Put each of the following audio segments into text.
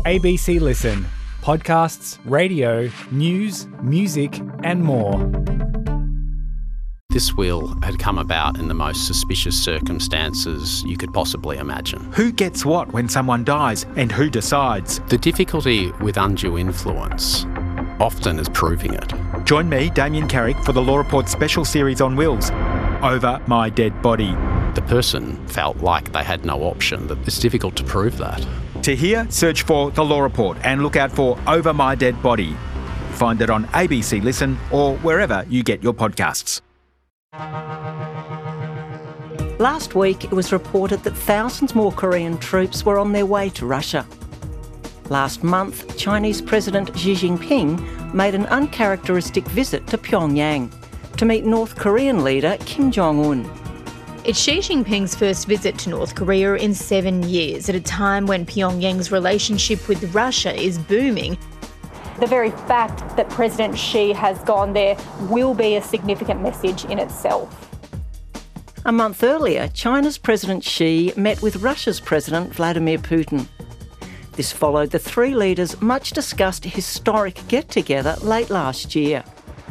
ABC Listen. Podcasts, radio, news, music and more. This will had come about in the most suspicious circumstances you could possibly imagine. Who gets what when someone dies and who decides? The difficulty with undue influence often is proving it. Join me, Damien Carrick, for the Law Report special series on wills, Over My Dead Body. The person felt like they had no option, that it's difficult to prove that. To hear, search for The Law Report and look out for Over My Dead Body. Find it on ABC Listen or wherever you get your podcasts. Last week, it was reported that thousands more Korean troops were on their way to Russia. Last month, Chinese President Xi Jinping made an uncharacteristic visit to Pyongyang to meet North Korean leader Kim Jong-un. It's Xi Jinping's first visit to North Korea in 7 years, at a time when Pyongyang's relationship with Russia is booming. The very fact that President Xi has gone there will be a significant message in itself. A month earlier, China's President Xi met with Russia's President Vladimir Putin. This followed the three leaders' much discussed historic get-together late last year.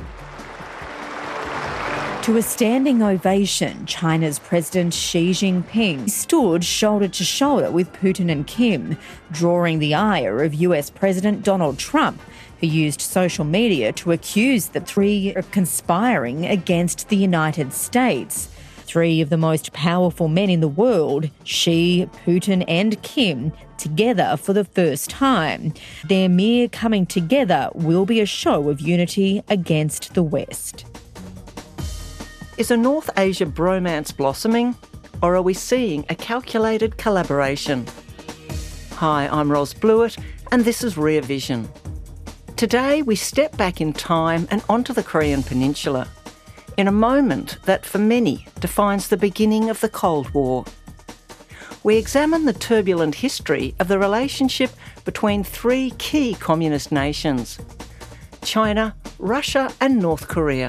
To a standing ovation, China's President Xi Jinping stood shoulder to shoulder with Putin and Kim, drawing the ire of US President Donald Trump, who used social media to accuse the three of conspiring against the United States. Three of the most powerful men in the world, Xi, Putin and Kim, together for the first time. Their mere coming together will be a show of unity against the West. Is a North Asia bromance blossoming, or are we seeing a calculated collaboration? Hi, I'm Ros Blewett, and this is Rear Vision. Today we step back in time and onto the Korean Peninsula, in a moment that for many defines the beginning of the Cold War. We examine the turbulent history of the relationship between three key communist nations: China, Russia and North Korea.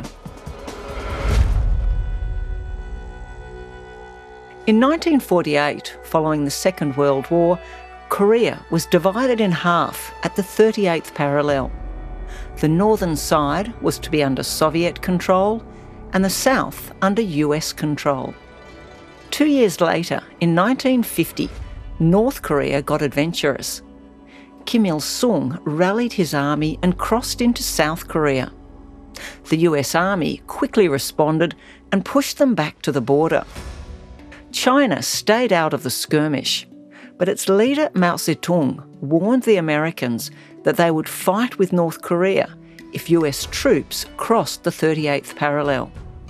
In 1948, following the Second World War, Korea was divided in half at the 38th parallel. The northern side was to be under Soviet control and the south under US control. 2 years later, in 1950, North Korea got adventurous. Kim Il-sung rallied his army and crossed into South Korea. The US Army quickly responded and pushed them back to the border. China stayed out of the skirmish, but its leader Mao Zedong warned the Americans that they would fight with North Korea if US troops crossed the 38th parallel.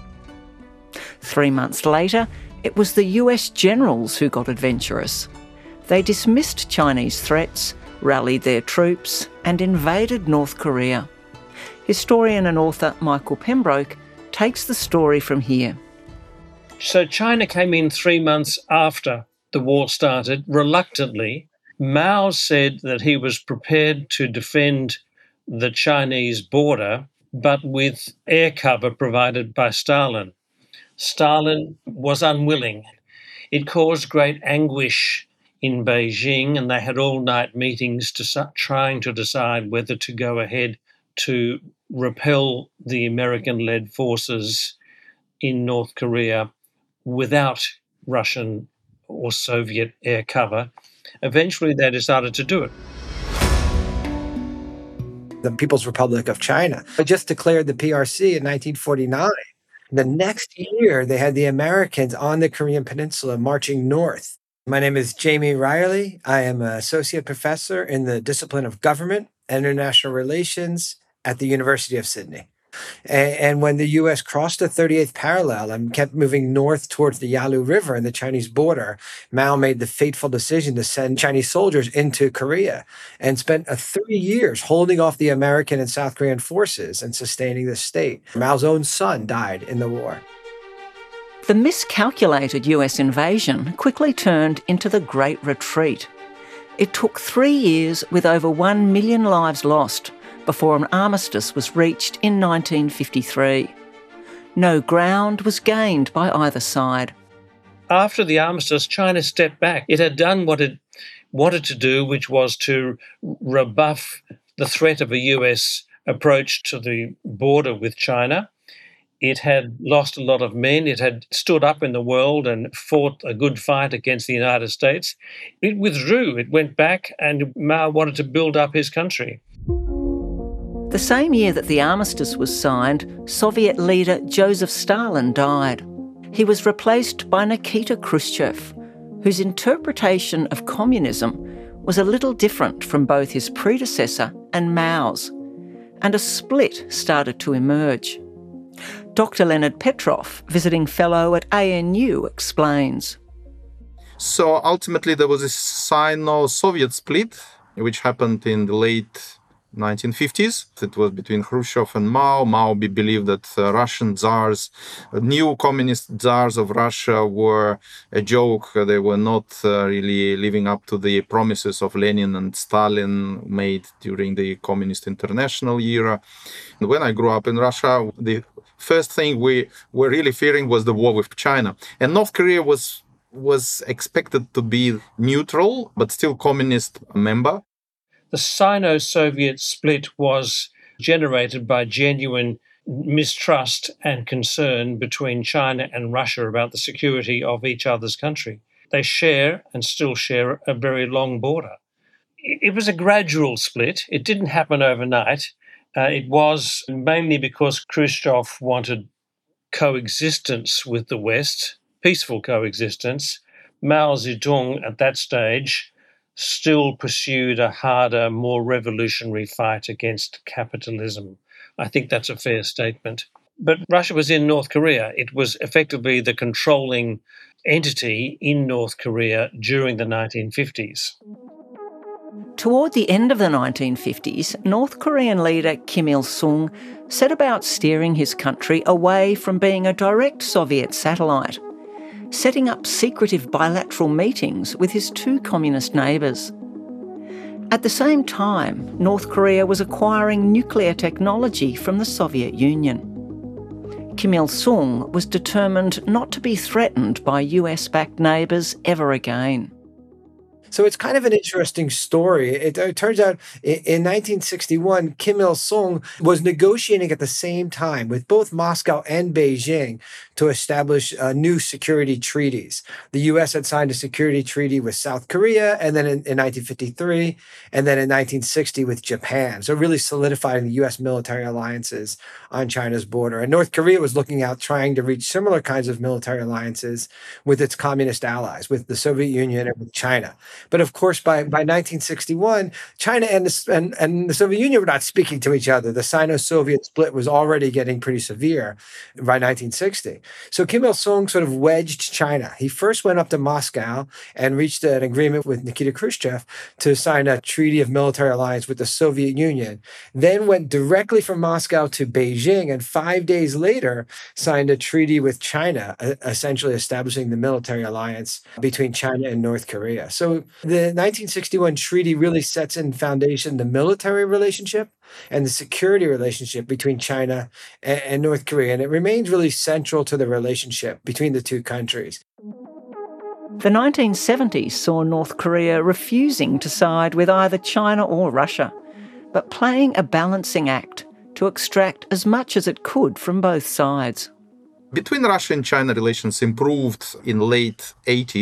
3 months later, it was the US generals who got adventurous. They dismissed Chinese threats, rallied their troops, and invaded North Korea. Historian and author Michael Pembroke takes the story from here. So China came in 3 months after the war started, reluctantly. Mao said that he was prepared to defend the Chinese border, but with air cover provided by Stalin. Stalin was unwilling. It caused great anguish in Beijing, and they had all-night meetings trying to decide whether to go ahead to repel the American-led forces in North Korea without Russian or Soviet air cover. Eventually, they decided to do it. The People's Republic of China just declared the PRC in 1949. The next year, they had the Americans on the Korean Peninsula marching north. My name is Jamie Riley. I am an associate professor in the discipline of government and international relations at the University of Sydney. And when the U.S. crossed the 38th parallel and kept moving north towards the Yalu River and the Chinese border, Mao made the fateful decision to send Chinese soldiers into Korea and spent 3 years holding off the American and South Korean forces and sustaining the state. Mao's own son died in the war. The miscalculated US invasion quickly turned into the Great Retreat. It took 3 years with over 1 million lives lost before an armistice was reached in 1953. No ground was gained by either side. After the armistice, China stepped back. It had done what it wanted to do, which was to rebuff the threat of a US approach to the border with China. It had lost a lot of men. It had stood up in the world and fought a good fight against the United States. It withdrew. It went back, and Mao wanted to build up his country. The same year that the armistice was signed, Soviet leader Joseph Stalin died. He was replaced by Nikita Khrushchev, whose interpretation of communism was a little different from both his predecessor and Mao's, and a split started to emerge. Dr. Leonard Petrov, visiting fellow at ANU, explains. So ultimately there was a Sino-Soviet split, which happened in the late 1950s. It was between Khrushchev and Mao. Mao believed that Russian tsars, new communist tsars of Russia, were a joke. They were not really living up to the promises of Lenin and Stalin made during the Communist International era. And when I grew up in Russia, the first thing we were really fearing was the war with China. And North Korea was expected to be neutral, but still communist member. The Sino-Soviet split was generated by genuine mistrust and concern between China and Russia about the security of each other's country. They share and still share a very long border. It was a gradual split. It didn't happen overnight. It was mainly because Khrushchev wanted coexistence with the West, peaceful coexistence. Mao Zedong at that stage still pursued a harder, more revolutionary fight against capitalism. I think that's a fair statement. But Russia was in North Korea. It was effectively the controlling entity in North Korea during the 1950s. Toward the end of the 1950s, North Korean leader Kim Il-sung set about steering his country away from being a direct Soviet satellite, setting up secretive bilateral meetings with his two communist neighbours. At the same time, North Korea was acquiring nuclear technology from the Soviet Union. Kim Il-sung was determined not to be threatened by US-backed neighbours ever again. So it's kind of an interesting story. It turns out in 1961, Kim Il-sung was negotiating at the same time with both Moscow and Beijing to establish new security treaties. The U.S. had signed a security treaty with South Korea, and then in 1953, and then in 1960 with Japan. So really solidifying the U.S. military alliances on China's border. And North Korea was looking out, trying to reach similar kinds of military alliances with its communist allies, with the Soviet Union and with China. But of course, by 1961, China and the Soviet Union were not speaking to each other. The Sino-Soviet split was already getting pretty severe by 1960. So Kim Il-sung sort of wedged China. He first went up to Moscow and reached an agreement with Nikita Khrushchev to sign a treaty of military alliance with the Soviet Union, then went directly from Moscow to Beijing, and 5 days later signed a treaty with China, essentially establishing the military alliance between China and North Korea. So the 1961 treaty really sets in foundation the military relationship and the security relationship between China and North Korea. And it remains really central to the relationship between the two countries. The 1970s saw North Korea refusing to side with either China or Russia, but playing a balancing act to extract as much as it could from both sides. Between Russia and China, relations improved in late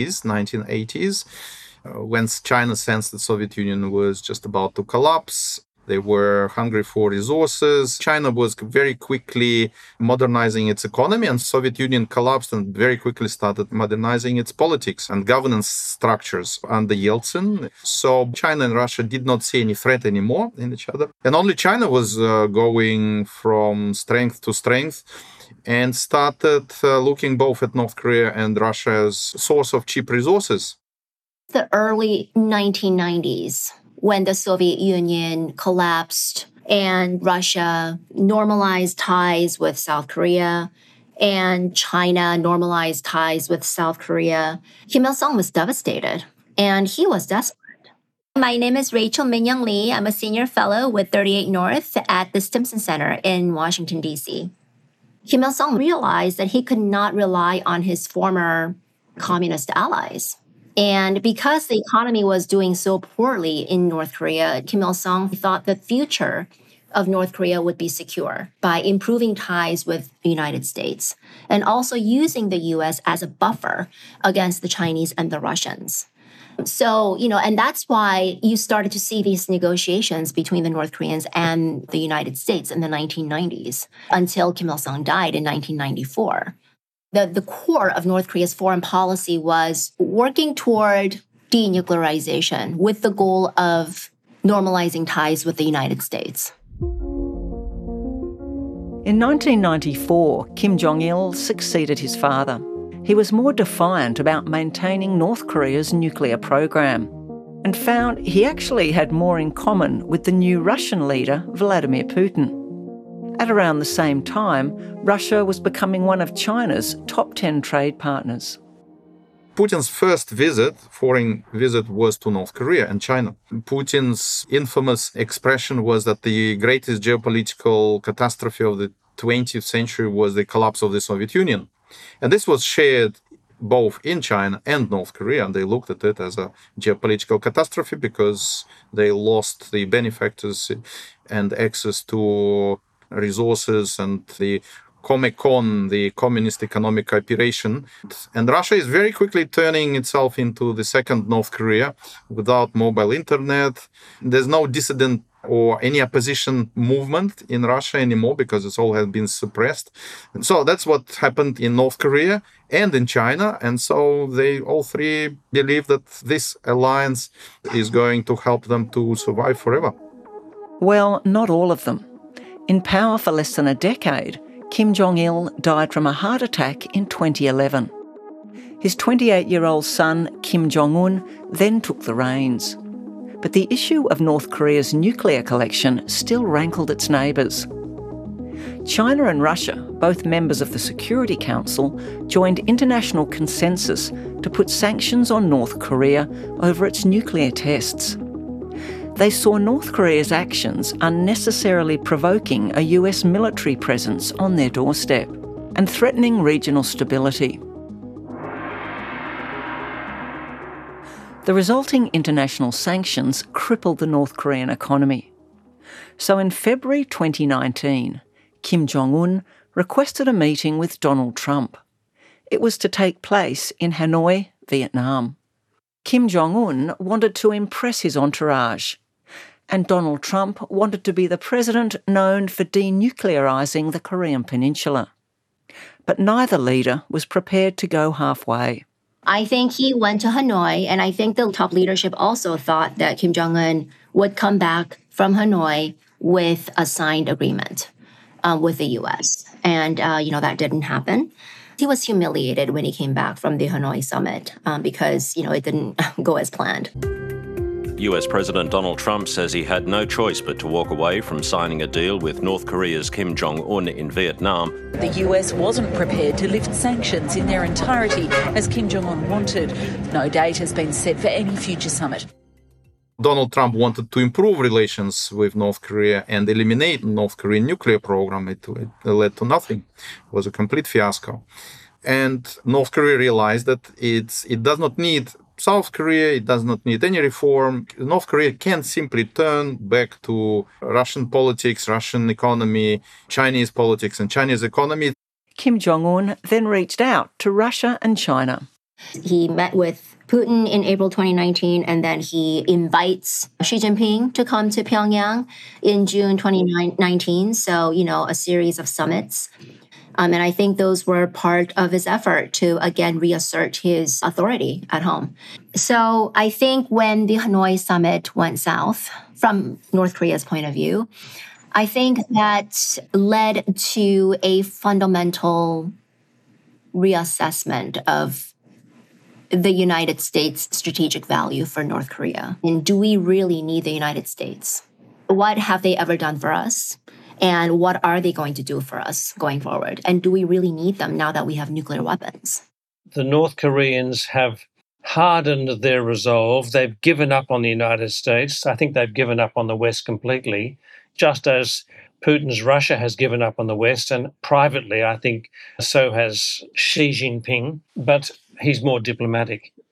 1980s, when China sensed the Soviet Union was just about to collapse. They were hungry for resources. China was very quickly modernizing its economy, and the Soviet Union collapsed and very quickly started modernizing its politics and governance structures under Yeltsin. So China and Russia did not see any threat anymore in each other. And only China was going from strength to strength and started looking both at North Korea and Russia as source of cheap resources. The early 1990s, when the Soviet Union collapsed and Russia normalized ties with South Korea and China normalized ties with South Korea, Kim Il-sung was devastated and he was desperate. My name is Rachel Min-Young Lee. I'm a senior fellow with 38 North at the Stimson Center in Washington, D.C. Kim Il-sung realized that he could not rely on his former communist allies. And because the economy was doing so poorly in North Korea, Kim Il-sung thought the future of North Korea would be secure by improving ties with the United States and also using the U.S. as a buffer against the Chinese and the Russians. So, and that's why you started to see these negotiations between the North Koreans and the United States in the 1990s until Kim Il-sung died in 1994. The core of North Korea's foreign policy was working toward denuclearization with the goal of normalizing ties with the United States. In 1994, Kim Jong-il succeeded his father. He was more defiant about maintaining North Korea's nuclear program and found he actually had more in common with the new Russian leader, Vladimir Putin. At around the same time, Russia was becoming one of China's top 10 trade partners. Putin's first foreign visit, was to North Korea and China. Putin's infamous expression was that the greatest geopolitical catastrophe of the 20th century was the collapse of the Soviet Union. And this was shared both in China and North Korea, and they looked at it as a geopolitical catastrophe because they lost the benefactors and access to resources and the Comecon, the communist economic cooperation. And Russia is very quickly turning itself into the second North Korea without mobile internet. There's no dissident or any opposition movement in Russia anymore because it's all has been suppressed. And so that's what happened in North Korea and in China. And so they all three believe that this alliance is going to help them to survive forever. Well, not all of them. In power for less than a decade, Kim Jong-il died from a heart attack in 2011. His 28-year-old son, Kim Jong-un, then took the reins. But the issue of North Korea's nuclear collection still rankled its neighbours. China and Russia, both members of the Security Council, joined international consensus to put sanctions on North Korea over its nuclear tests. They saw North Korea's actions unnecessarily provoking a US military presence on their doorstep and threatening regional stability. The resulting international sanctions crippled the North Korean economy. So in February 2019, Kim Jong-un requested a meeting with Donald Trump. It was to take place in Hanoi, Vietnam. Kim Jong-un wanted to impress his entourage, and Donald Trump wanted to be the president known for denuclearising the Korean Peninsula. But neither leader was prepared to go halfway. I think he went to Hanoi, and I think the top leadership also thought that Kim Jong-un would come back from Hanoi with a signed agreement with the U.S. And, that didn't happen. He was humiliated when he came back from the Hanoi summit because, it didn't go as planned. US President Donald Trump says he had no choice but to walk away from signing a deal with North Korea's Kim Jong-un in Vietnam. The US wasn't prepared to lift sanctions in their entirety as Kim Jong-un wanted. No date has been set for any future summit. Donald Trump wanted to improve relations with North Korea and eliminate North Korean nuclear program. It led to nothing. It was a complete fiasco. And North Korea realized that it does not need South Korea, it does not need any reform. North Korea can simply turn back to Russian politics, Russian economy, Chinese politics and Chinese economy. Kim Jong-un then reached out to Russia and China. He met with Putin in April 2019, and then he invites Xi Jinping to come to Pyongyang in June 2019. So, a series of summits. And I think those were part of his effort to, again, reassert his authority at home. So I think when the Hanoi summit went south, from North Korea's point of view, I think that led to a fundamental reassessment of the United States' strategic value for North Korea. And do we really need the United States? What have they ever done for us? And what are they going to do for us going forward? And do we really need them now that we have nuclear weapons? The North Koreans have hardened their resolve. They've given up on the United States. I think they've given up on the West completely, just as Putin's Russia has given up on the West. And privately, I think so has Xi Jinping, but he's more diplomatic.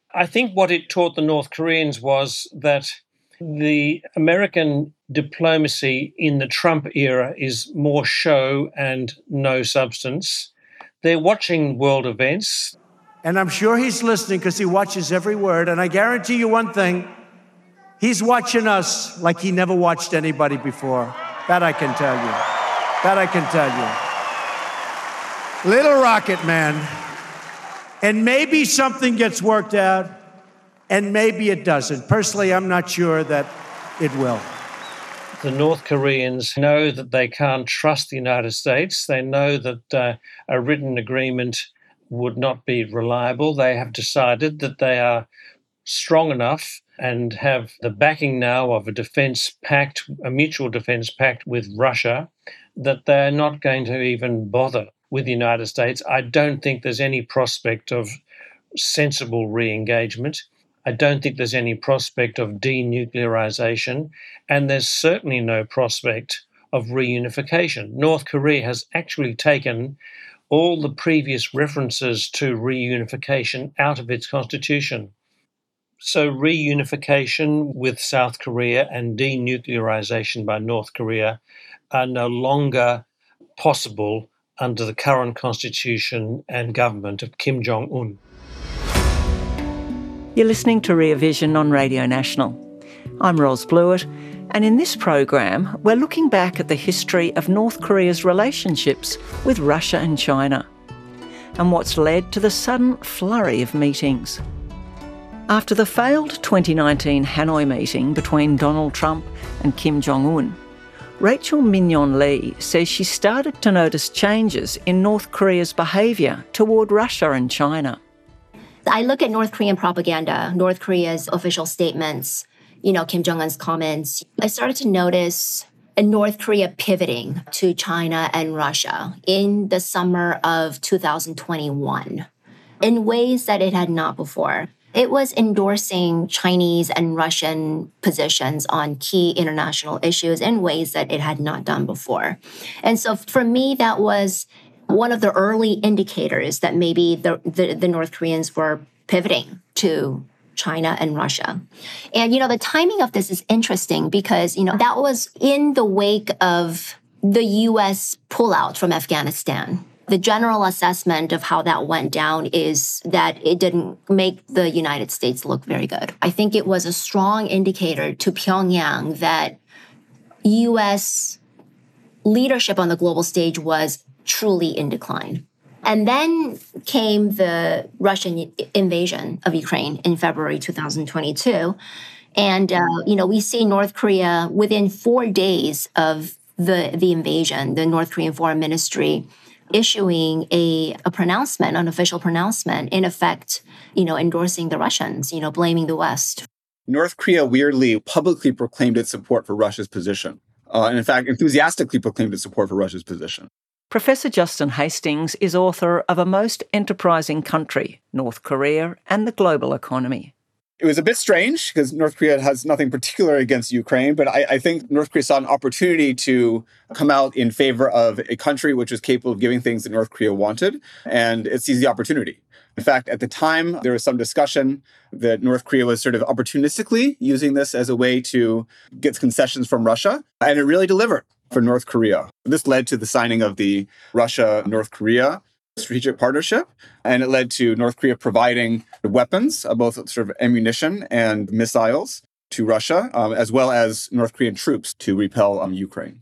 I think what it taught the North Koreans was that the American diplomacy in the Trump era is more show and no substance. They're watching world events. And I'm sure he's listening because he watches every word. And I guarantee you one thing, he's watching us like he never watched anybody before. That I can tell you. That I can tell you. Little rocket man. And maybe something gets worked out, and maybe it doesn't. Personally, I'm not sure that it will. The North Koreans know that they can't trust the United States. They know that a written agreement would not be reliable. They have decided that they are strong enough and have the backing now of a defence pact, a mutual defence pact with Russia, that they're not going to even bother with the United States. I don't think there's any prospect of sensible re-engagement. I don't think there's any prospect of denuclearization, and there's certainly no prospect of reunification. North Korea has actually taken all the previous references to reunification out of its constitution. So reunification with South Korea and denuclearization by North Korea are no longer possible under the current constitution and government of Kim Jong-un. You're listening to Rear Vision on Radio National. I'm Ros Blewett, and in this program, we're looking back at the history of North Korea's relationships with Russia and China, and what's led to the sudden flurry of meetings. After the failed 2019 Hanoi meeting between Donald Trump and Kim Jong-un, Rachel Mignon Lee says she started to notice changes in North Korea's behaviour toward Russia and China. I look at North Korean propaganda, North Korea's official statements, Kim Jong-un's comments. I started to notice North Korea pivoting to China and Russia in the summer of 2021 in ways that it had not before. It was endorsing Chinese and Russian positions on key international issues in ways that it had not done before. And so for me, that was one of the early indicators that maybe the North Koreans were pivoting to China and Russia. And, the timing of this is interesting because, that was in the wake of the U.S. pullout from Afghanistan. The general assessment of how that went down is that it didn't make the United States look very good. I think it was a strong indicator to Pyongyang that U.S. leadership on the global stage was truly in decline. And then came the Russian invasion of Ukraine in February 2022. And, we see North Korea within 4 days of the invasion, the North Korean Foreign Ministry issuing a pronouncement, an official pronouncement, in effect, endorsing the Russians, blaming the West. North Korea weirdly publicly proclaimed its support for Russia's position. And in fact, enthusiastically proclaimed its support for Russia's position. Professor Justin Hastings is author of A Most Enterprising Country, North Korea and the Global Economy. It was a bit strange because North Korea has nothing particular against Ukraine, but I think North Korea saw an opportunity to come out in favor of a country which was capable of giving things that North Korea wanted, and it seized the opportunity. In fact, at the time, there was some discussion that North Korea was sort of opportunistically using this as a way to get concessions from Russia, and it really delivered for North Korea. This led to the signing of the Russia-North Korea strategic partnership, and it led to North Korea providing weapons, both sort of ammunition and missiles to Russia, as well as North Korean troops to repel Ukraine.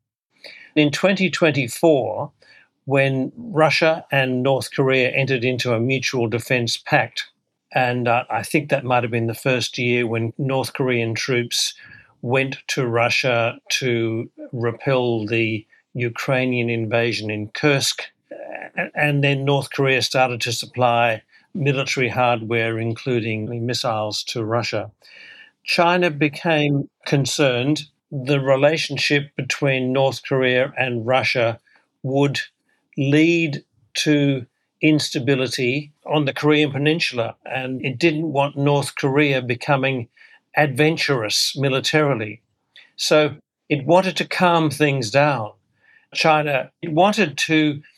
In 2024, when Russia and North Korea entered into a mutual defence pact, and I think that might have been the first year when North Korean troops went to Russia to repel the Ukrainian invasion in Kursk, and then North Korea started to supply military hardware, including missiles, to Russia. China became concerned the relationship between North Korea and Russia would lead to instability on the Korean Peninsula, and it didn't want North Korea becoming adventurous militarily. So it wanted to calm things down. China wanted to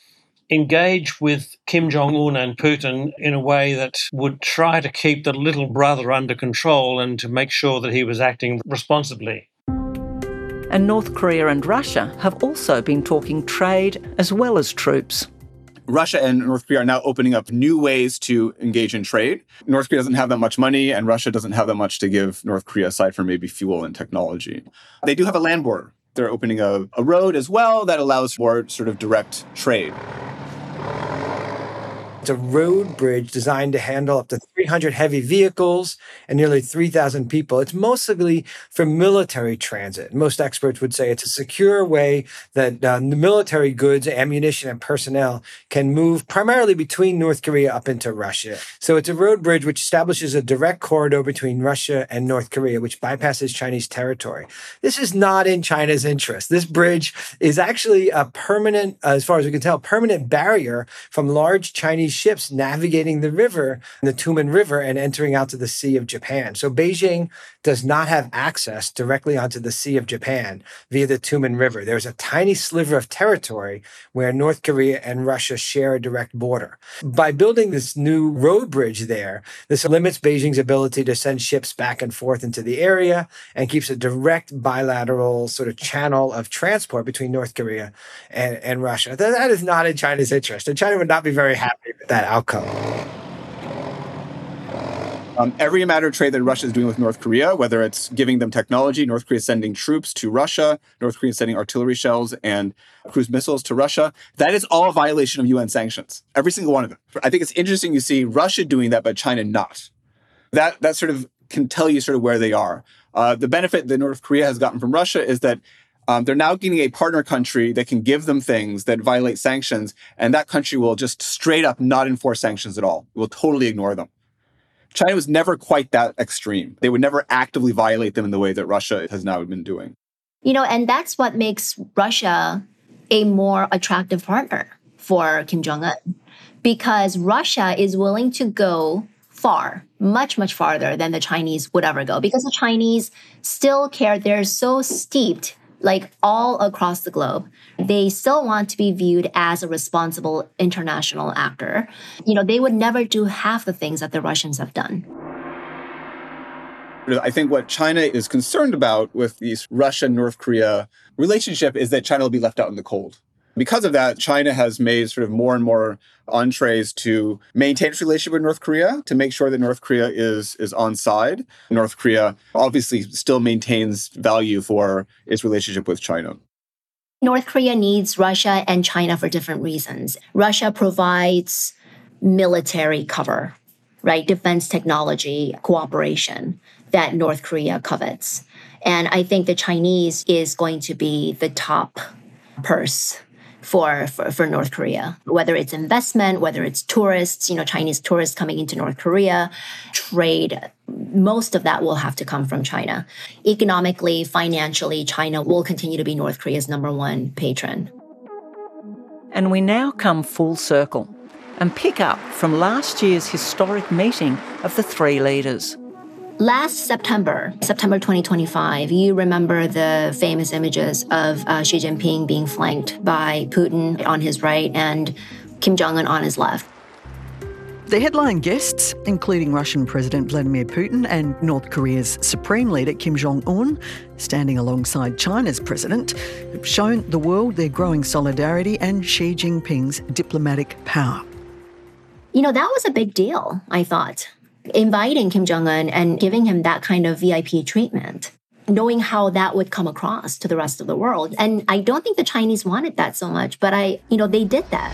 engage with Kim Jong-un and Putin in a way that would try to keep the little brother under control and to make sure that he was acting responsibly. And North Korea and Russia have also been talking trade as well as troops. Russia and North Korea are now opening up new ways to engage in trade. North Korea doesn't have that much money, and Russia doesn't have that much to give North Korea aside from maybe fuel and technology. They do have a land border. They're opening a road as well that allows for sort of direct trade. It's a road bridge designed to handle up to 300 heavy vehicles and nearly 3,000 people. It's mostly for military transit. Most experts would say it's a secure way that the military goods, ammunition, and personnel can move primarily between North Korea up into Russia. So it's a road bridge which establishes a direct corridor between Russia and North Korea, which bypasses Chinese territory. This is not in China's interest. This bridge is actually a permanent, as far as we can tell, permanent barrier from large Chinese ships navigating the river, the Tumen River, and entering out to the Sea of Japan. So Beijing does not have access directly onto the Sea of Japan via the Tumen River. There's a tiny sliver of territory where North Korea and Russia share a direct border. By building this new road bridge there, this limits Beijing's ability to send ships back and forth into the area and keeps a direct bilateral sort of channel of transport between North Korea and Russia. That is not in China's interest, and China would not be very happy with that outcome. Every matter of trade that Russia is doing with North Korea, whether it's giving them technology, North Korea is sending troops to Russia, North Korea is sending artillery shells and cruise missiles to Russia, that is all a violation of UN sanctions. Every single one of them. I think it's interesting you see Russia doing that, but China not. That sort of can tell you sort of where they are. The benefit that North Korea has gotten from Russia is that they're now getting a partner country that can give them things that violate sanctions, and that country will just straight up not enforce sanctions at all. It will totally ignore them. China was never quite that extreme. They would never actively violate them in the way that Russia has now been doing. And that's what makes Russia a more attractive partner for Kim Jong-un, because Russia is willing to go far, much, much farther than the Chinese would ever go, because the Chinese still care. They're so steeped like all across the globe. They still want to be viewed as a responsible international actor. They would never do half the things that the Russians have done. I think what China is concerned about with this Russia-North Korea relationship is that China will be left out in the cold. Because of that, China has made sort of more and more entrees to maintain its relationship with North Korea, to make sure that North Korea is on side. North Korea obviously still maintains value for its relationship with China. North Korea needs Russia and China for different reasons. Russia provides military cover, right? Defense technology cooperation that North Korea covets. And I think the Chinese is going to be the top purse for North Korea, whether it's investment, whether it's tourists, Chinese tourists coming into North Korea, trade, most of that will have to come from China. Economically, financially, China will continue to be North Korea's number one patron. And we now come full circle and pick up from last year's historic meeting of the three leaders. Last September 2025, you remember the famous images of Xi Jinping being flanked by Putin on his right and Kim Jong-un on his left. The headline guests, including Russian President Vladimir Putin and North Korea's Supreme Leader Kim Jong-un, standing alongside China's president, have shown the world their growing solidarity and Xi Jinping's diplomatic power. That was a big deal, I thought. Inviting Kim Jong-un and giving him that kind of VIP treatment, knowing how that would come across to the rest of the world. And I don't think the Chinese wanted that so much, but they did that.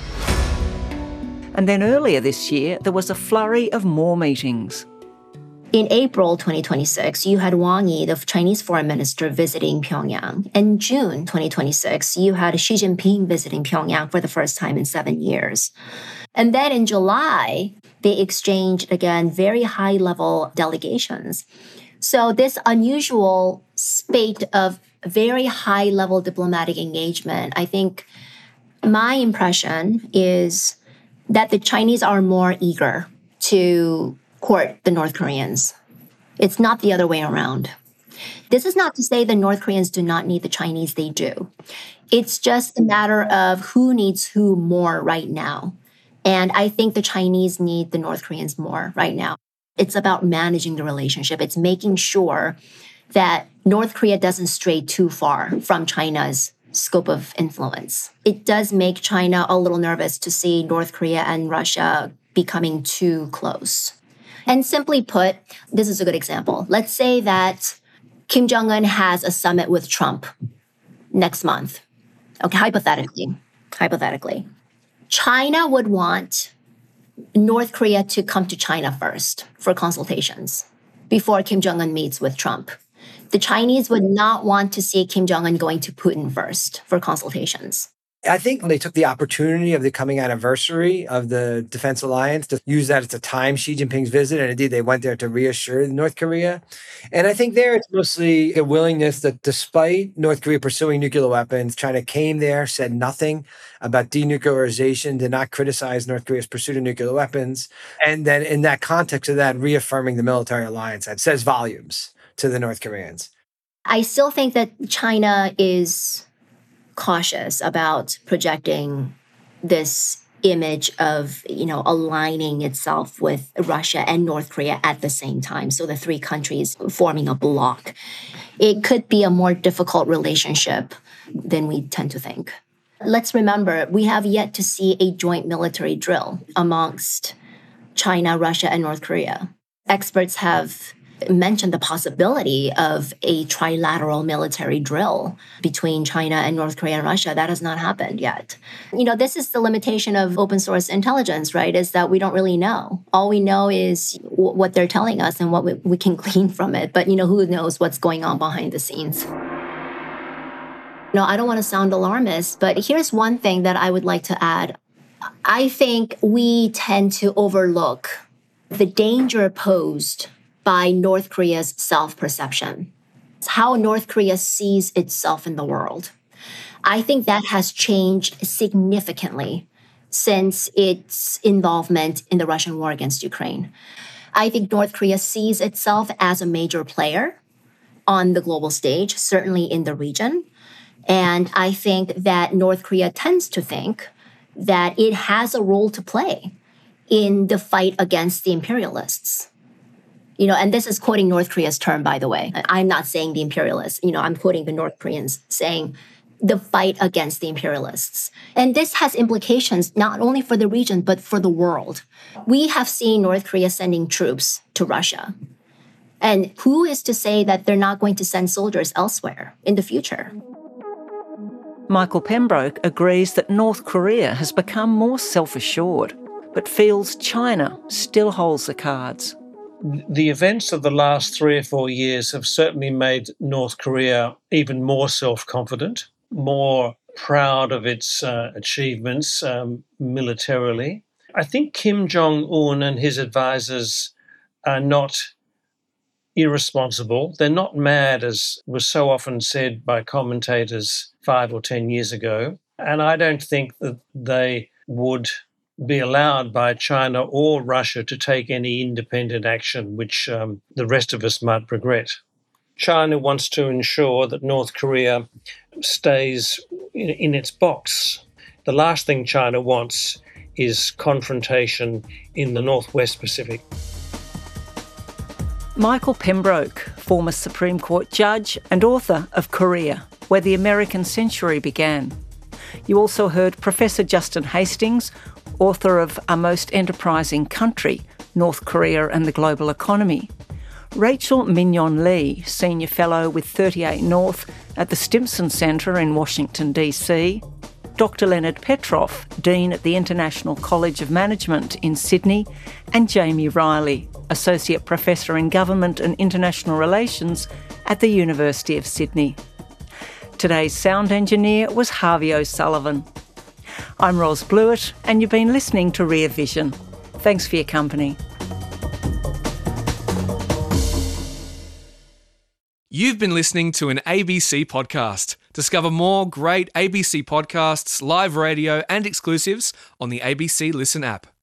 And then earlier this year, there was a flurry of more meetings. In April 2026, you had Wang Yi, the Chinese foreign minister, visiting Pyongyang. In June 2026, you had Xi Jinping visiting Pyongyang for the first time in 7 years. And then in July, they exchanged, again, very high-level delegations. So this unusual spate of very high-level diplomatic engagement, I think my impression is that the Chinese are more eager to court the North Koreans. It's not the other way around. This is not to say the North Koreans do not need the Chinese, they do. It's just a matter of who needs who more right now. And I think the Chinese need the North Koreans more right now. It's about managing the relationship. It's making sure that North Korea doesn't stray too far from China's scope of influence. It does make China a little nervous to see North Korea and Russia becoming too close. And simply put, this is a good example. Let's say that Kim Jong-un has a summit with Trump next month. Okay, hypothetically. China would want North Korea to come to China first for consultations before Kim Jong-un meets with Trump. The Chinese would not want to see Kim Jong-un going to Putin first for consultations. I think they took the opportunity of the coming anniversary of the Defense Alliance to use that as a time Xi Jinping's visit. And indeed, they went there to reassure North Korea. And I think there it's mostly a willingness that despite North Korea pursuing nuclear weapons, China came there, said nothing about denuclearization, did not criticize North Korea's pursuit of nuclear weapons. And then in that context of that, reaffirming the military alliance, that says volumes to the North Koreans. I still think that China is cautious about projecting this image of, aligning itself with Russia and North Korea at the same time. So the three countries forming a bloc. It could be a more difficult relationship than we tend to think. Let's remember, we have yet to see a joint military drill amongst China, Russia, and North Korea. Experts have mentioned the possibility of a trilateral military drill between China and North Korea and Russia. That has not happened yet. This is the limitation of open source intelligence, right? Is that we don't really know. All we know is what they're telling us and what we can glean from it. But, who knows what's going on behind the scenes? I don't want to sound alarmist, but here's one thing that I would like to add. I think we tend to overlook the danger posed by North Korea's self-perception. It's how North Korea sees itself in the world. I think that has changed significantly since its involvement in the Russian war against Ukraine. I think North Korea sees itself as a major player on the global stage, certainly in the region. And I think that North Korea tends to think that it has a role to play in the fight against the imperialists. And this is quoting North Korea's term, by the way. I'm not saying the imperialists. I'm quoting the North Koreans saying the fight against the imperialists. And this has implications not only for the region, but for the world. We have seen North Korea sending troops to Russia. And who is to say that they're not going to send soldiers elsewhere in the future? Michael Pembroke agrees that North Korea has become more self-assured, but feels China still holds the cards. The events of the last 3 or 4 years have certainly made North Korea even more self-confident, more proud of its achievements militarily. I think Kim Jong-un and his advisors are not irresponsible. They're not mad, as was so often said by commentators 5 or 10 years ago. And I don't think that they would be allowed by China or Russia to take any independent action, which the rest of us might regret. China wants to ensure that North Korea stays in its box. The last thing China wants is confrontation in the Northwest Pacific. Michael Pembroke, former Supreme Court judge and author of Korea, Where the American Century Began. You also heard Professor Justin Hastings, author of A Most Enterprising Country, North Korea and the Global Economy. Rachel Mignon Lee, Senior Fellow with 38 North at the Stimson Centre in Washington, D.C. Dr Leonard Petroff, Dean at the International College of Management in Sydney, and Jamie Riley, Associate Professor in Government and International Relations at the University of Sydney. Today's sound engineer was Harvey O'Sullivan. I'm Ros Blewett, and you've been listening to Rear Vision. Thanks for your company. You've been listening to an ABC podcast. Discover more great ABC podcasts, live radio, and exclusives on the ABC Listen app.